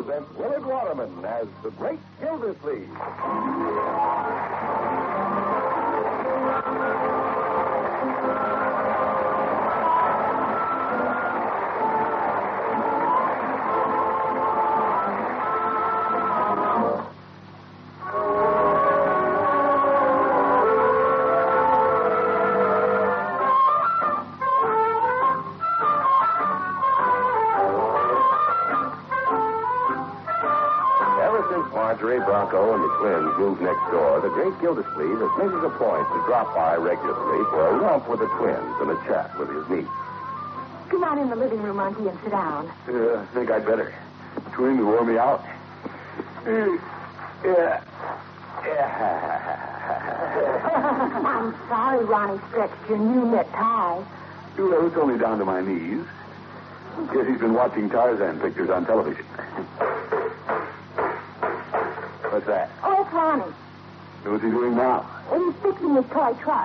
present Willard Waterman as the Great Gildersleeve. Marjorie, Bronco, and the twins moved next door. The great Gildersleeve has made it a point to drop by regularly for a romp with the twins and a chat with his niece. Come on in the living room, Auntie, and sit down. I think I'd better. Twins wore me out. I'm sorry Ronnie stretched your new knit tie. Well, it's only down to my knees. Guess he's been watching Tarzan pictures on television. What's that? Oh, it's Ronnie. What's he doing now? He's fixing his toy truck.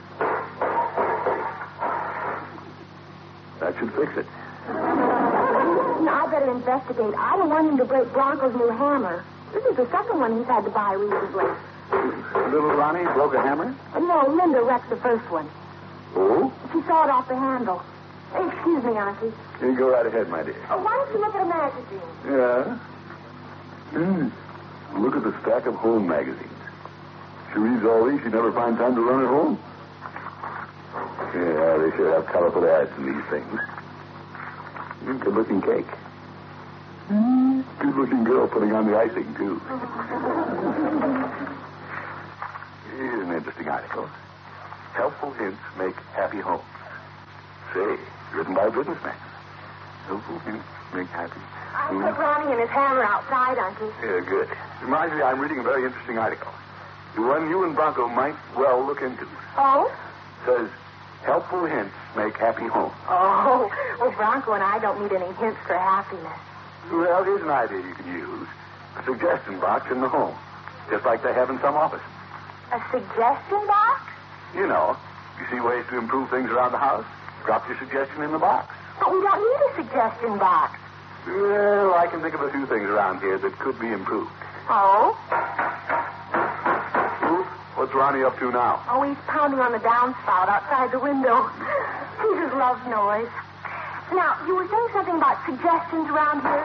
That should fix it. Now, I better investigate. I don't want him to break Bronco's new hammer. This is the second one he's had to buy recently. Little Ronnie broke a hammer? No, Linda wrecked the first one. Oh? She saw it off the handle. Excuse me, Auntie. You go right ahead, my dear. Oh, why don't you look at a magazine? Yeah? Look at the stack of home magazines. She reads all these, she never finds time to run at home. Yeah, they sure have colorful ads in these things. Good-looking cake. Good-looking girl putting on the icing, too. Here's an interesting article. Helpful hints make happy homes. Say, written by a businessman. Helpful hints make happy. I took Ronnie and his hammer outside, Auntie. Yeah, good. Marjorie, I'm reading a very interesting article. The one you and Bronco might well look into. Oh? Says, helpful hints make happy homes. Oh, well, Bronco and I don't need any hints for happiness. Well, here's an idea you can use. A suggestion box in the home. Just like they have in some offices. A suggestion box? You know, you see ways to improve things around the house? Drop your suggestion in the box. But we don't need a suggestion box. Well, I can think of a few things around here that could be improved. Oh? Ruth, what's Ronnie up to now? Oh, he's pounding on the downspout outside the window. He just loves noise. Now, you were saying something about suggestions around here?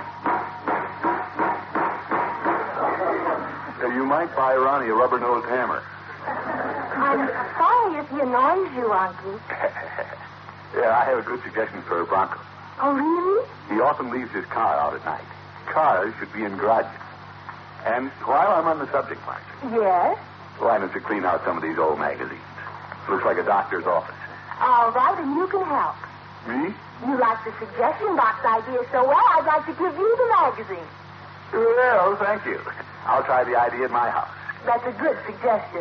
You might buy Ronnie a rubber-nosed hammer. I'm sorry if he annoys you, Auntie. Yeah, I have a good suggestion for Bronco. Oh, really? He often leaves his car out at night. Cars should be in garages. And while I'm on the subject, Marjorie. Yes? Why don't you clean out some of these old magazines? Looks like a doctor's office. All right, and you can help. Me? You like the suggestion box idea so well, I'd like to give you the magazine. Well, thank you. I'll try the idea at my house. That's a good suggestion.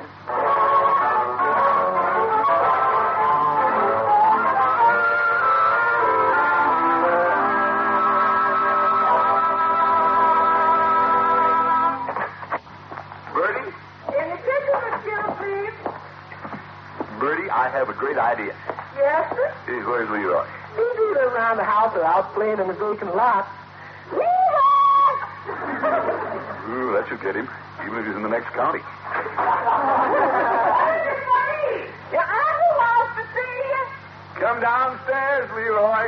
Bertie? In the kitchen, Mr. please. Bertie, I have a great idea. Yes, sir? Where's Leroy? He's either around the house or out playing in the vacant lot. Leroy! Ooh, that should get him, even if he's in the next county. Your uncle wants to see you. Come downstairs, Leroy.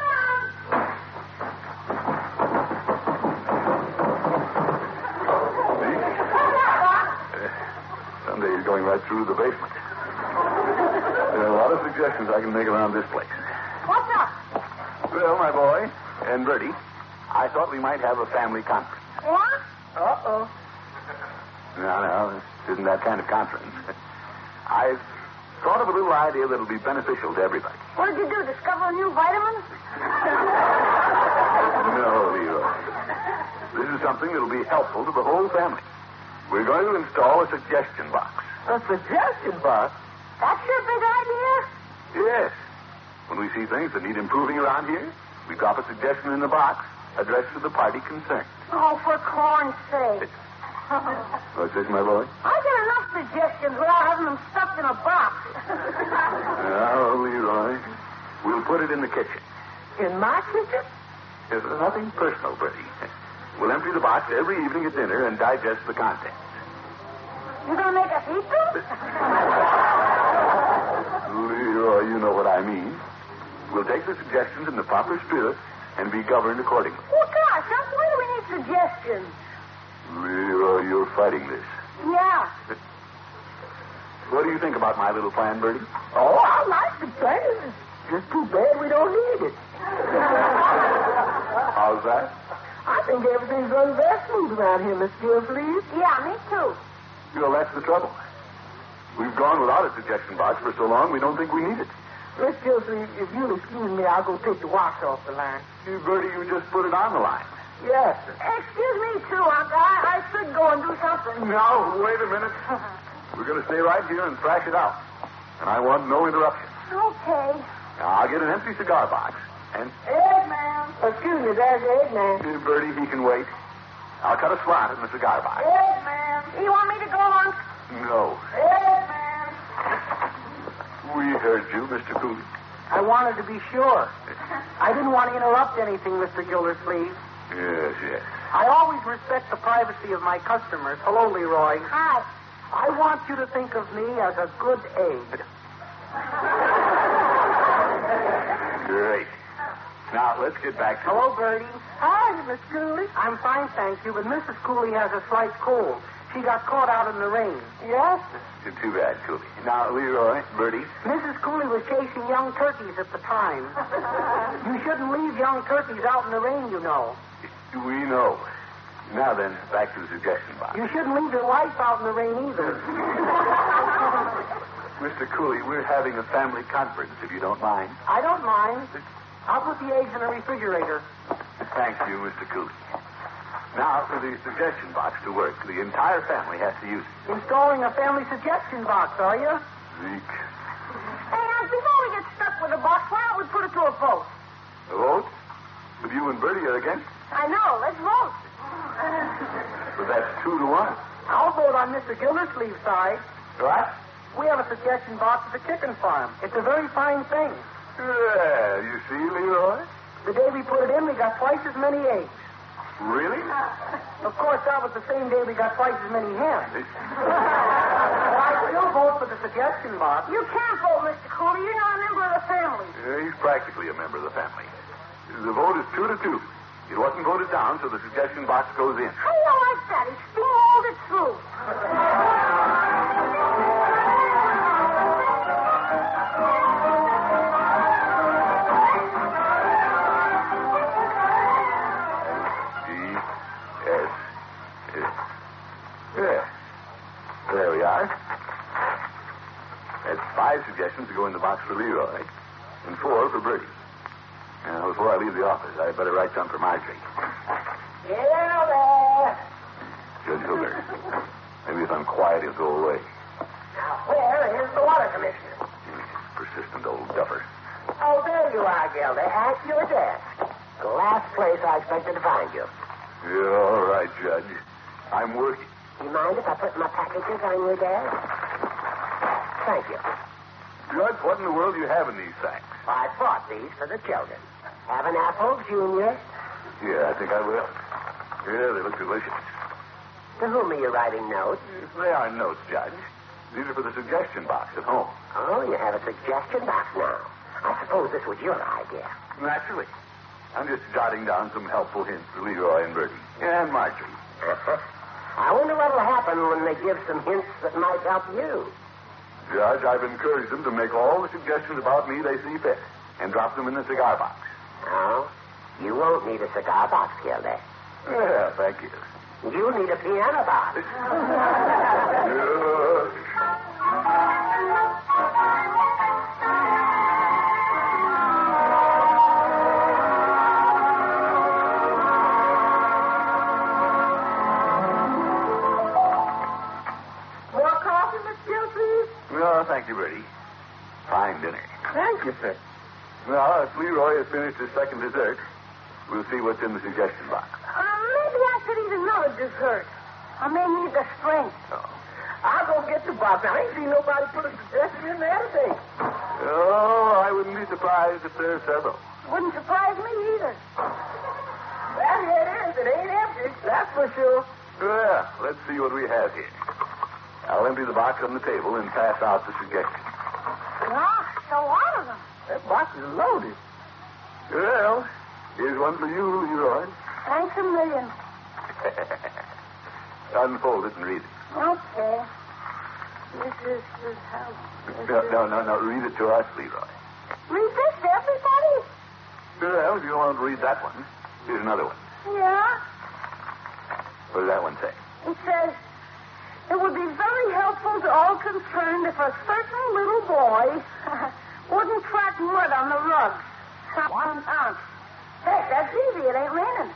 Someday he's going right through the basement. There are a lot of suggestions I can make around this place. What's up? Well, my boy and Bertie, I thought we might have a family conference. What? Uh-oh. No, this isn't that kind of conference. I've thought of a little idea that'll be beneficial to everybody. What did you do, discover a new vitamin? No, Leroy. This is something that'll be helpful to the whole family. We're going to install a suggestion box. A suggestion box? That's your big idea? Yes. When we see things that need improving around here, we drop a suggestion in the box addressed to the party concerned. Oh, for corn's sake. What's this, my boy? I get enough suggestions without having them stuffed in a box. Now, Leroy, we'll put it in the kitchen. In my kitchen? There's nothing personal, Bertie. We'll empty the box every evening at dinner and digest the contents. You gonna make us eat them? Leroy, you know what I mean. We'll take the suggestions in the proper spirit and be governed accordingly. Well, gosh, Unc, why do we need suggestions? Leroy, you're fighting this. Yeah. What do you think about my little plan, Bertie? Oh, I like the plan. It's just too bad we don't need it. How's that? I think everything's running very smooth around here, Miss Gilsleeve. Yeah, me too. Well, that's the trouble. We've gone without a suggestion box for so long, we don't think we need it. Miss Gilsleeve, if you'll excuse me, I'll go take the wash off the line. Bertie, you just put it on the line. Yes, sir. Excuse me, too, Unc. I should go and do something. No, wait a minute. We're going to stay right here and thrash it out. And I want no interruption. Okay. Now, I'll get an empty cigar box. And, Eggman. Excuse me, there's Eggman. Bertie, he can wait. I'll cut a slot in the cigar box. Eggman. You want me to go, Unc? No. Eggman. We heard you, Mr. Cooley. I wanted to be sure. I didn't want to interrupt anything, Mr. Gildersleeve. Yes, yes. I always respect the privacy of my customers. Hello, Leroy. Hi. I want you to think of me as a good aid. Great. Now, let's get back to... Hello, Bertie. Hi, Miss Cooley. I'm fine, thank you, but Mrs. Cooley has a slight cold. She got caught out in the rain. Yes? Too bad, Cooley. Now, Leroy, Bertie. Mrs. Cooley was chasing young turkeys at the time. You shouldn't leave young turkeys out in the rain, you know. We know. Now then, back to the suggestion box. You shouldn't leave your wife out in the rain either. Mr. Cooley, we're having a family conference, if you don't mind. I don't mind. I'll put the eggs in the refrigerator. Thank you, Mr. Cooley. Now, for the suggestion box to work, the entire family has to use it. Installing a family suggestion box, are you? Zeke. Hey, Unc, before we get stuck with the box, why don't we put it to a vote? A vote? But you and Bertie are against? I know. Let's vote. But that's 2-1. I'll vote on Mr. Gildersleeve's side. What? We have a suggestion box at the chicken farm. It's a very fine thing. Yeah, you see, Leroy? The day we put it in, we got twice as many eggs. Really? Of course, that was the same day we got twice as many hens. But I still vote for the suggestion box. You can't vote, Mr. Cooley. You're not a member of the family. He's practically a member of the family. The vote is 2-2. It wasn't voted down, so the suggestion box goes in. How do you like that? He steamrolled it through. Yeah. There we are. That's 5 suggestions to go in the box for Leroy, and 4 for Bertie. Now, before I leave the office, I'd better write some for Marjorie. Yeah, there. Judge Hooker. Maybe if I'm quiet, he'll go away. Now, where is the water commissioner? Persistent old duffer. Oh, there you are, Gilda, at your desk. The last place I expected to find you. Yeah, all right, Judge. I'm working. You mind if I put my packages on your desk? Thank you. Judge, what in the world do you have in these sacks? I bought these for the children. Have an apple, Junior? Yeah, I think I will. Yeah, they look delicious. To whom are you writing notes? They are notes, Judge. These are for the suggestion box at home. Oh, you have a suggestion box now. I suppose this was your idea. Naturally. I'm just jotting down some helpful hints for Leroy and Bertie. And Marjorie. I wonder what'll happen when they give some hints that might help you. Judge, I've encouraged them to make all the suggestions about me they see fit and drop them in the cigar box. Oh? You won't need a cigar box, Gilda. Yeah, thank you. You need a piano box. More coffee, Miss Gilsleeve? No, thank you, Bertie. Fine dinner. Thank you, sir. Now, if Leroy has finished his second dessert, we'll see what's in the suggestion box. Maybe I could eat another dessert. I may need the strength. Oh. I'll go get the box. I ain't seen nobody put a suggestion in there today. Oh, I wouldn't be surprised if there's several. Wouldn't surprise me either. Well, here it is. It ain't empty. for sure. Well, let's see what we have here. I'll empty the box on the table and pass out the suggestions. Gosh, a lot of them. That box is loaded. Well, here's one for you, Leroy. Thanks a million. Unfold it and read it. Okay. This is how... No. Read it to us, Leroy. Read this to everybody? Well, if you don't want to read that one, here's another one. Yeah. What does that one say? It says, it would be very helpful to all concerned if a certain little boy wouldn't track mud on the rug. 1 ounce. Heck, that's easy. It ain't raining.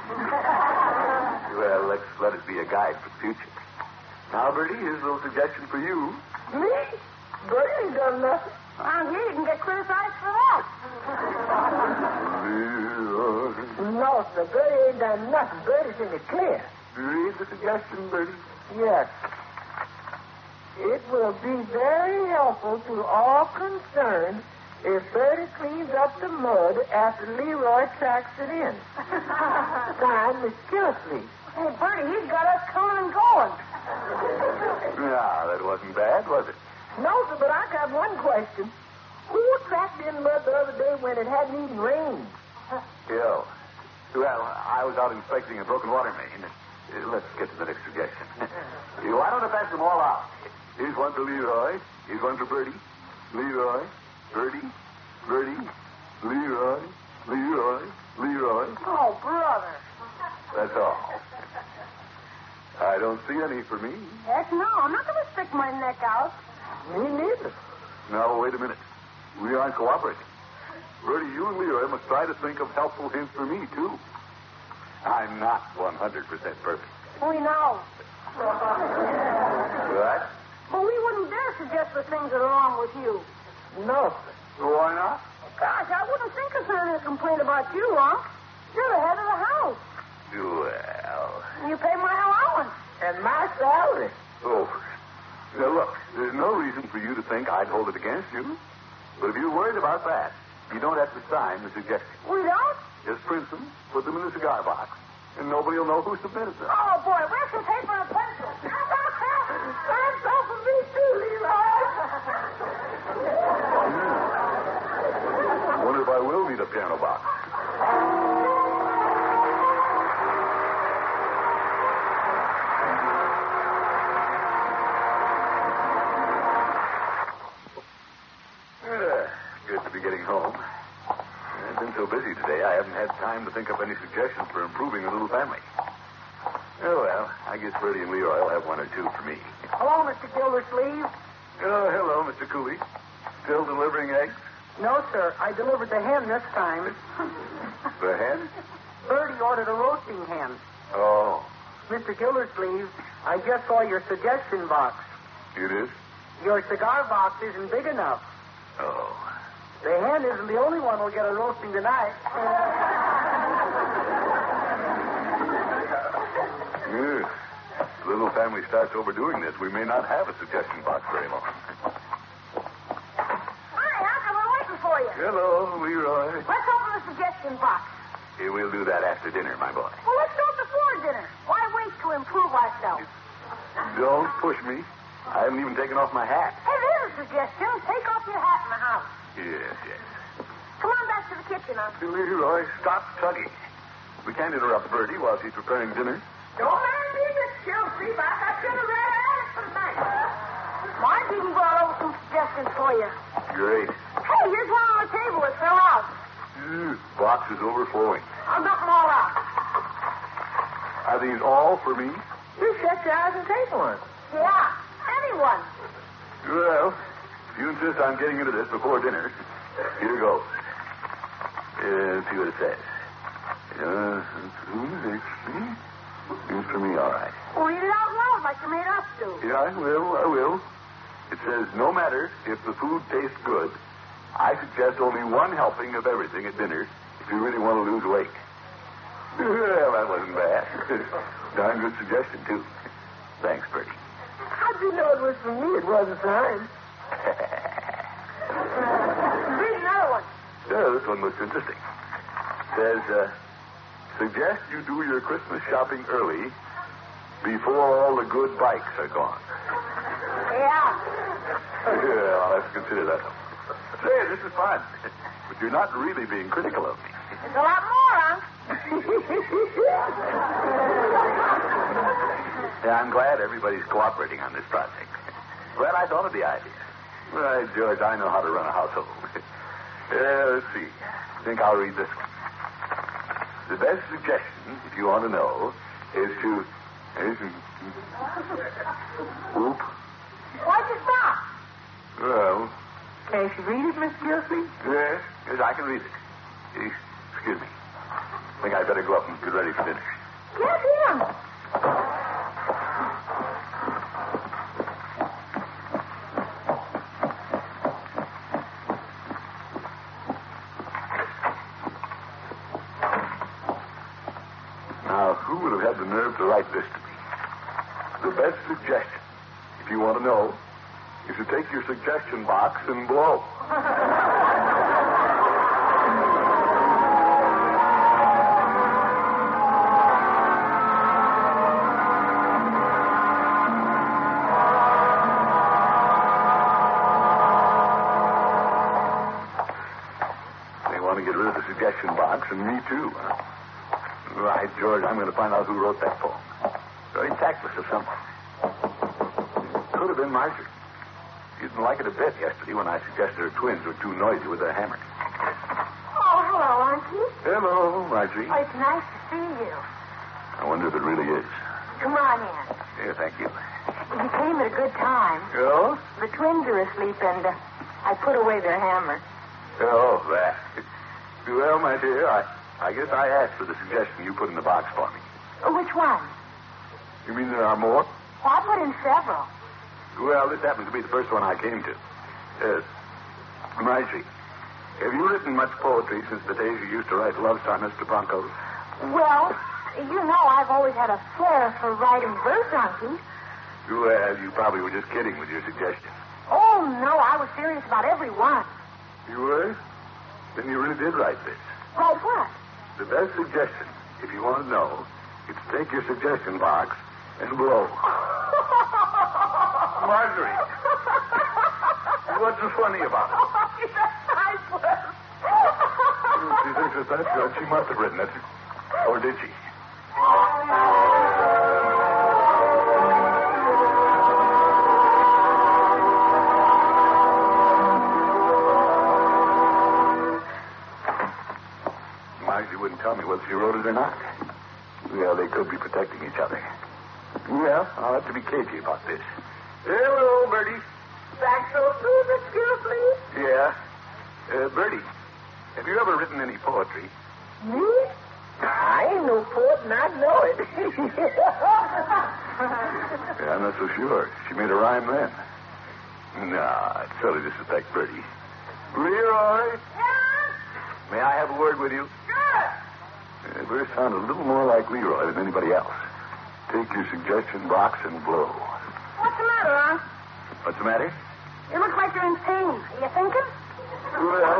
Well, let's let it be a guide for the future. Now, Bertie, here's a little suggestion for you. Me? Bertie ain't done nothing. Around here, you can get criticized for that. No, sir. Bertie ain't done nothing. Bertie's in the clear. Read the suggestion, Bertie. Yes. It will be very helpful to all concerned if Bertie cleans up the mud after Leroy tracks it in. Signed, Miss Gildersleeve. Hey, Bertie, he's got us coming and going. No, that wasn't bad, was it? No, sir, but I got one question. Who tracked in mud the other day when it hadn't even rained? Yeah. Well, I was out inspecting a broken water main. Let's get to the next suggestion. Why don't I pass them all out? Here's one for Leroy. Here's one for Bertie. Leroy. Bertie. Bertie. Leroy. Leroy. Leroy. Oh, brother. That's all. I don't see any for me. Heck no, I'm not going to stick my neck out. Me neither. Now, wait a minute. We aren't cooperating. Bertie, you and Leroy must try to think of helpful hints for me, too. I'm not 100% perfect. We know. What? But we wouldn't dare suggest the things that are wrong with you. No, sir. Why not? Gosh, I wouldn't think of sending a complaint about you, Unc. You're the head of the house. Well. You pay my allowance. And my salary. Oh. Now, look, there's no reason for you to think I'd hold it against you. But if you're worried about that, you don't have to sign the suggestion. We don't? Just print them, put them in the cigar box, and nobody will know who submitted them. Oh, boy, where's some paper and a pencil? That's all for me, too, Leroy. I wonder if I will need a piano box. Good to be getting home. I've been so busy today, I haven't had time to think up any suggestions for improving the little family. Oh, well, I guess Bertie and Leroy will have one or two for me. Hello, Mr. Gildersleeve. Oh, hello, Mr. Cooley. Still delivering eggs? No, sir. I delivered the hen this time. The hen? Bertie ordered a roasting hen. Oh, Mr. Gildersleeve, I just saw your suggestion box. it is? Your cigar box isn't big enough. Oh. The hen isn't the only one who'll get a roasting tonight. Yeah. The little family starts overdoing this. We may not have a suggestion box very long. Hi, Unc, I've been waiting for you. Hello, Leroy. Let's open the suggestion box. Hey, we'll do that after dinner, my boy. Well, let's do it before dinner. Why wait to improve ourselves? Don't push me. I haven't even taken off my hat. Hey, there's a suggestion. Take off your hat in the house. Yes. Come on back to the kitchen, Unc. Leroy, stop tugging. We can't interrupt Bertie while she's preparing dinner. Don't mind me, Miss Gildersleeve. I got dinner right at it for tonight. Marge even brought over some suggestions for you. Great. Hey, here's one on the table. It fell out. Box is overflowing. I'll dump them all out. Are these all for me? You shut your eyes and take one. Yeah, anyone. Well, if you insist on getting into this before dinner, here goes. Let's see what it says. Seems for me all right. Read it out loud like you made us do. Yeah, I will. It says, no matter if the food tastes good, I suggest only one helping of everything at dinner if you really want to lose weight. Well, that wasn't bad. Darn good suggestion, too. Thanks, Bertie. How'd you know it was for me? It wasn't signed. Read another one. Yeah, this one looks interesting. It says, suggest you do your Christmas shopping early before all the good bikes are gone. Yeah. Yeah, I'll have to consider that. Say, this is fun. But you're not really being critical of me. There's a lot more, Unc. Yeah, I'm glad everybody's cooperating on this project. Glad I thought of the idea. Right, George, I know how to run a household. Let's see. I think I'll read this one. The best suggestion, if you want to know, is to... Whoop. Why'd you stop? Well... Can she read it, Miss Gilsey? Yes, I can read it. Excuse me. I think I'd better go up and get ready for dinner. Get him. Now, who would have had the nerve to write this to me? The best suggestion, if you want to know, is to take your suggestion box and blow. They want to get rid of the suggestion box, and me too, huh? Right, George, I'm going to find out who wrote that poem. Very tactless of someone. Could have been Marjorie. She didn't like it a bit yesterday when I suggested her twins were too noisy with their hammer. Oh, hello, Uncle. Hello, Marjorie. Oh, it's nice to see you. I wonder if it really is. Come on in. Yeah, thank you. You came at a good time. Oh? The twins are asleep, and I put away their hammer. Oh, that. Well, my dear, I guess I asked for the suggestion you put in the box for me. Which one? You mean there are more? Oh, I put in several. Well, this happens to be the first one I came to. Marjorie, have you written much poetry since the days you used to write love sonnets to Broncos? Well, you know I've always had a flair for writing verse, Uncle. Well, you probably were just kidding with your suggestion. Oh, no, I was serious about every one. You were? Then you really did write this. Write what? The best suggestion, if you want to know, is to take your suggestion box and blow. Marjorie, what's so funny about it? She thinks it's that good. She must have written it. Or did she? Marjorie wouldn't tell me whether she wrote it or not. Well, they could be protecting each other. Well, I'll have to be cagey about this. Hello, Bertie. Back so soon, Miss Gilsey? Yeah. Bertie, have you ever written any poetry? Me? I ain't no poet, and I know it. Yeah, I'm not so sure. She made a rhyme then. Nah, it's silly to suspect Bertie. Leroy? Yeah? May I have a word with you? Sure. Bertie sounded a little more like Leroy than anybody else. Take your suggestion box and blow. What's the matter, Unc? What's the matter? You look like you're in pain. Are you thinking? Well,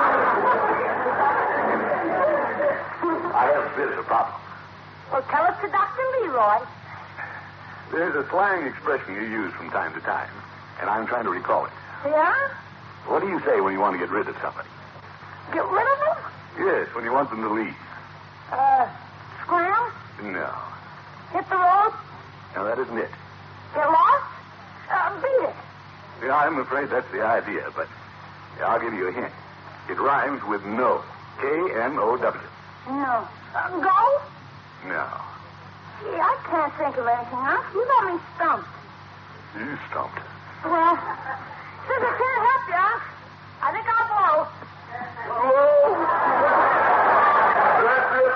I have a bit of a problem. Well, tell us to Dr. Leroy. There's a slang expression you use from time to time, and I'm trying to recall it. Yeah? What do you say when you want to get rid of somebody? Get rid of them? Yes, when you want them to leave. Scram? No. Hit the road? No, that isn't it. Get lost? Beat it. Yeah, I'm afraid that's the idea, but I'll give you a hint. It rhymes with no. K-N-O-W. No. Go? No. Gee, I can't think of anything, Unc. You got me stumped. You stumped. Well, since I can't help you, Unc, I think I'll blow. Oh! That's it.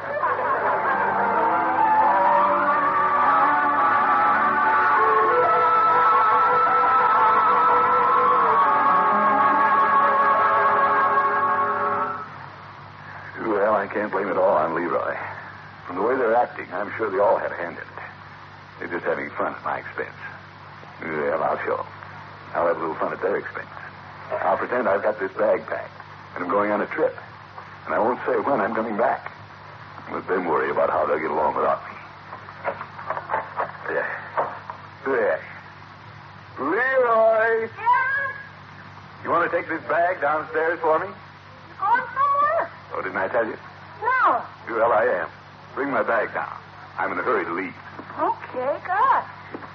Well, I can't blame it all on Leroy. From the way they're acting, I'm sure they all had a hand in it. They're just having fun at my expense. Well, I'll show them. I'll have a little fun at their expense. I'll pretend I've got this bag packed, and I'm going on a trip. And I won't say when I'm coming back. Let them worry about how they'll get along without me. There. Leroy! Yeah? You want to take this bag downstairs for me? You going somewhere? Oh, didn't I tell you? No. Well, I am. Bring my bag down. I'm in a hurry to leave. Okay, good.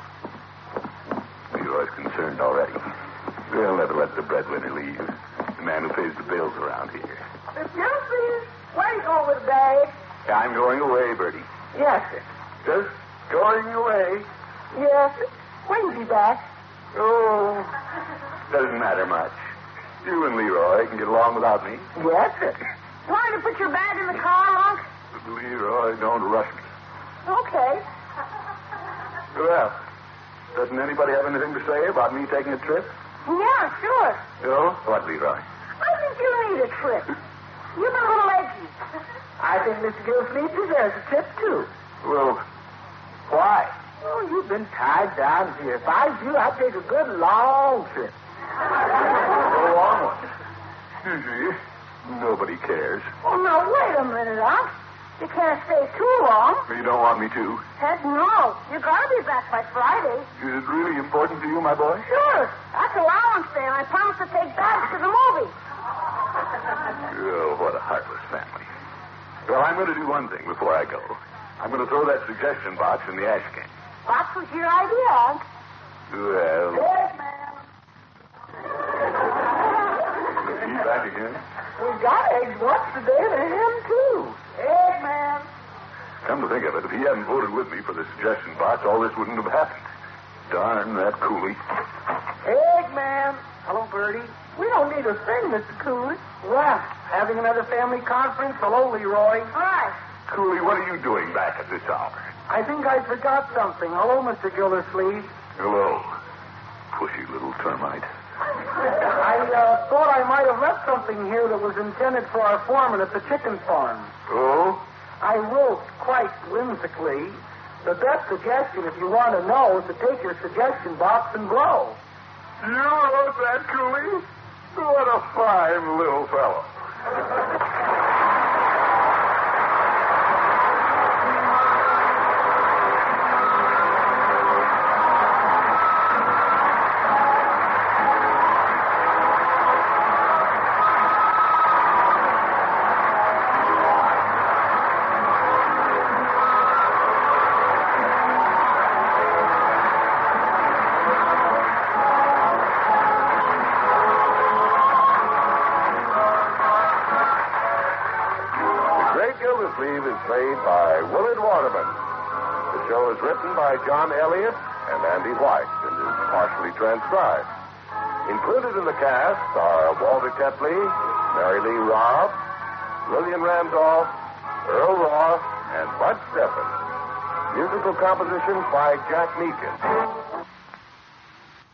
Leroy's concerned already. They'll never let the breadwinner leave. The man who pays the bills around here. Miss Gilsleeve, where are you going with the bag? I'm going away, Bertie. Yes, sir. Just going away. Yes, sir. When's he back? Oh, doesn't matter much. You and Leroy can get along without me. Yes, sir. You want me to put your bag in the car, Unc? Leroy, don't rush me. Okay. Well, doesn't anybody have anything to say about me taking a trip? Yeah, sure. No? What, Leroy? I think you need a trip. You've been a little edgy. I think Mr. Gilsleeve deserves a trip, too. Well, why? Oh, you've been tied down here. If I was you, I'd take a good long trip. Go on. You see, nobody cares. Oh, now, wait a minute, Unc. You can't stay too long. You don't want me to. Heck, no. You gotta be back by Friday. Is it really important to you, my boy? Sure. That's allowance day, and I promised to take Babs to the movie. Oh, what a heartless family. Well, I'm going to do one thing before I go. I'm going to throw that suggestion box in the ash can. What was your idea, Unc? Well... Yes, ma'am. Is he back again? We got eggs once today and him, too. Egg, ma'am. Come to think of it, if he hadn't voted with me for the suggestion box, all this wouldn't have happened. Darn that Cooley. Egg, ma'am. Hello, Bertie. We don't need a thing, Mr. Cooley. Well, having another family conference. Hello, Leroy. Hi. Cooley, what are you doing back at this hour? I think I forgot something. Hello, Mr. Gildersleeve. Hello, pushy little termite. I thought I might have left something here that was intended for our foreman at the chicken farm. Oh? I wrote quite whimsically, the best suggestion, if you want to know, is to take your suggestion box and blow. You wrote that, Cooley? What a fine little fellow. Gildersleeve is played by Willard Waterman. The show is written by John Elliott and Andy White and is partially transcribed. Included in the cast are Walter Tetley, Mary Lee Robb, Lillian Randolph, Earl Ross, and Bud Steffen. Musical compositions by Jack Meakin.